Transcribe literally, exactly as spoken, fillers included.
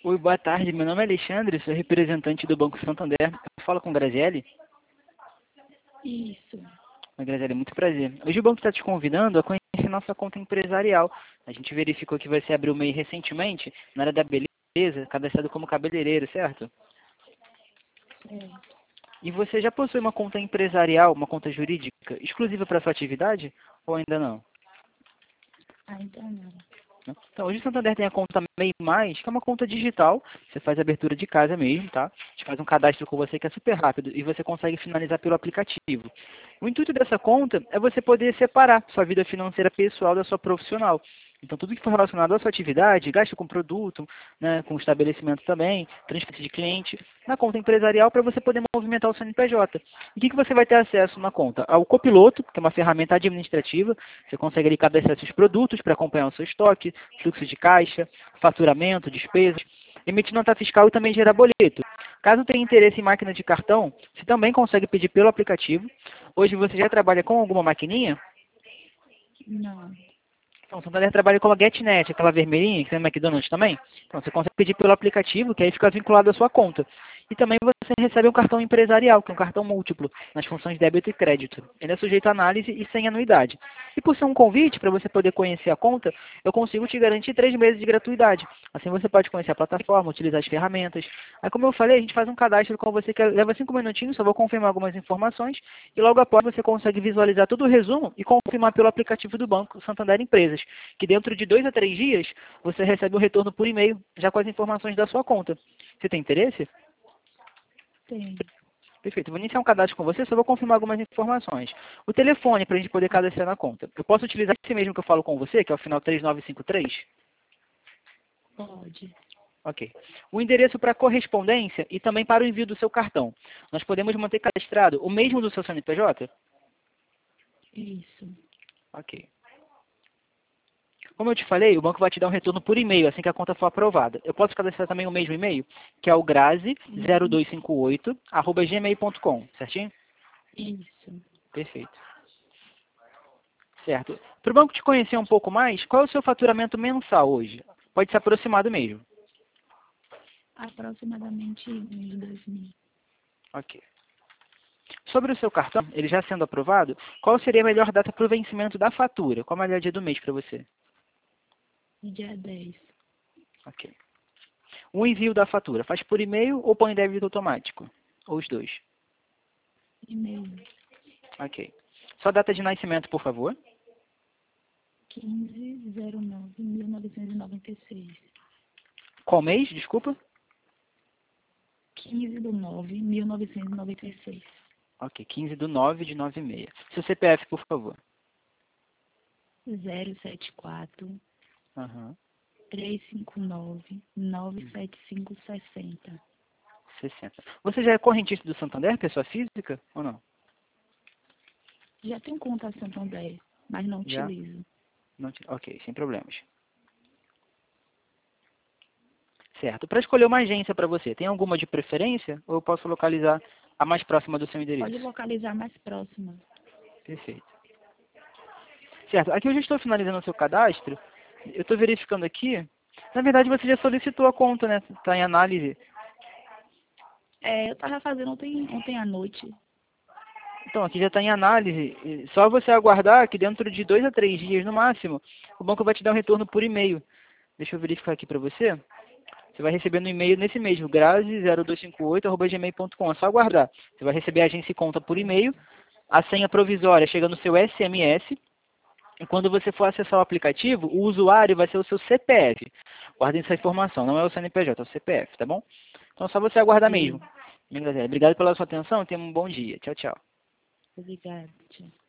Oi, boa tarde. Meu nome é Alexandre, sou representante do Banco Santander. Eu falo com Graziele. Isso. Oi, Graziele, muito prazer. Hoje o banco está te convidando a conhecer nossa conta empresarial. A gente verificou que você abriu o M E I recentemente, na área da beleza, cadastrado como cabeleireiro, certo? É. E você já possui uma conta empresarial, uma conta jurídica, exclusiva para sua atividade ou ainda não? Ainda não. Né? Então, hoje o Santander tem a conta M E I Mais, que é uma conta digital. Você faz a abertura de casa mesmo, tá? A gente faz um cadastro com você que é super rápido e você consegue finalizar pelo aplicativo. O intuito dessa conta é você poder separar sua vida financeira pessoal da sua profissional. Então, tudo que for relacionado à sua atividade, gasto com produto, né, com estabelecimento também, transferência de cliente, na conta empresarial para você poder movimentar o C N P J. E o que, que você vai ter acesso na conta? Ao copiloto, que é uma ferramenta administrativa. Você consegue ali cadastrar seus produtos para acompanhar o seu estoque, fluxo de caixa, faturamento, despesas, emitir nota fiscal e também gerar boleto. Caso tenha interesse em máquina de cartão, você também consegue pedir pelo aplicativo. Hoje você já trabalha com alguma maquininha? Não. Então, o Santander trabalha com a GetNet, aquela vermelhinha que tem no McDonald's também. Então, você consegue pedir pelo aplicativo, que aí fica vinculado à sua conta. E também você recebe um cartão empresarial, que é um cartão múltiplo, nas funções débito e crédito. Ele é sujeito a análise e sem anuidade. E por ser um convite, para você poder conhecer a conta, eu consigo te garantir três meses de gratuidade. Assim você pode conhecer a plataforma, utilizar as ferramentas. Aí, como eu falei, a gente faz um cadastro com você que leva cinco minutinhos, só vou confirmar algumas informações. E logo após você consegue visualizar todo o resumo e confirmar pelo aplicativo do Banco Santander Empresas, que dentro de dois a três dias você recebe o retorno por e-mail, já com as informações da sua conta. Você tem interesse? Tem. Perfeito. Vou iniciar um cadastro com você, só vou confirmar algumas informações. O telefone para a gente poder cadastrar na conta. Eu posso utilizar esse mesmo que eu falo com você, que é o final três nove cinco três? Pode. Ok. O endereço para correspondência e também para o envio do seu cartão. Nós podemos manter cadastrado o mesmo do seu C N P J? Isso. Ok. Como eu te falei, o banco vai te dar um retorno por e-mail assim que a conta for aprovada. Eu posso cadastrar também o mesmo e-mail, que é o grazi zero dois cinco oito arroba gmail ponto com, certinho? Isso. Perfeito. Certo. Para o banco te conhecer um pouco mais, qual é o seu faturamento mensal hoje? Pode ser aproximado mesmo. Aproximadamente uns dois mil. Ok. Sobre o seu cartão, ele já sendo aprovado, qual seria a melhor data para o vencimento da fatura? Qual é o melhor dia do mês para você? Dia dez. Ok. O envio da fatura, faz por e-mail ou põe em débito automático? Ou os dois? E-mail. Ok. Sua data de nascimento, por favor. quinze zero nove mil novecentos e noventa e seis. Qual mês? Desculpa. quinze de nove de mil novecentos e noventa e seis. Ok, quinze de nove de noventa e seis. Seu C P F, por favor. zero sete quatro Aham. três cinco nove nove sete cinco seis zero. sessenta. Você já é correntista do Santander, pessoa física, ou não? Já tenho conta Santander, mas não Já? utilizo. Não te- Ok, sem problemas. Certo. Para escolher uma agência para você, tem alguma de preferência? Ou eu posso localizar a mais próxima do seu Pode endereço? localizar mais próxima. Perfeito. Certo. Aqui eu já estou finalizando o seu cadastro. Eu estou verificando aqui. Na verdade, você já solicitou a conta, né? Está em análise. É, eu estava fazendo ontem, ontem à noite. Então, aqui já está em análise. E só você aguardar que dentro de dois a três dias, no máximo, o banco vai te dar um retorno por e-mail. Deixa eu verificar aqui para você. Você vai receber no e-mail nesse mesmo, grazi zero dois cinco oito arroba gmail ponto com. É só aguardar. Você vai receber a agência e conta por e-mail. A senha provisória chega no seu S M S. E quando você for acessar o aplicativo, o usuário vai ser o seu C P F. Guardem essa informação, não é o C N P J, é o C P F, tá bom? Então é só você aguardar Sim. mesmo. Obrigado pela sua atenção e tenha um bom dia. Tchau, tchau. Obrigada. Tchau.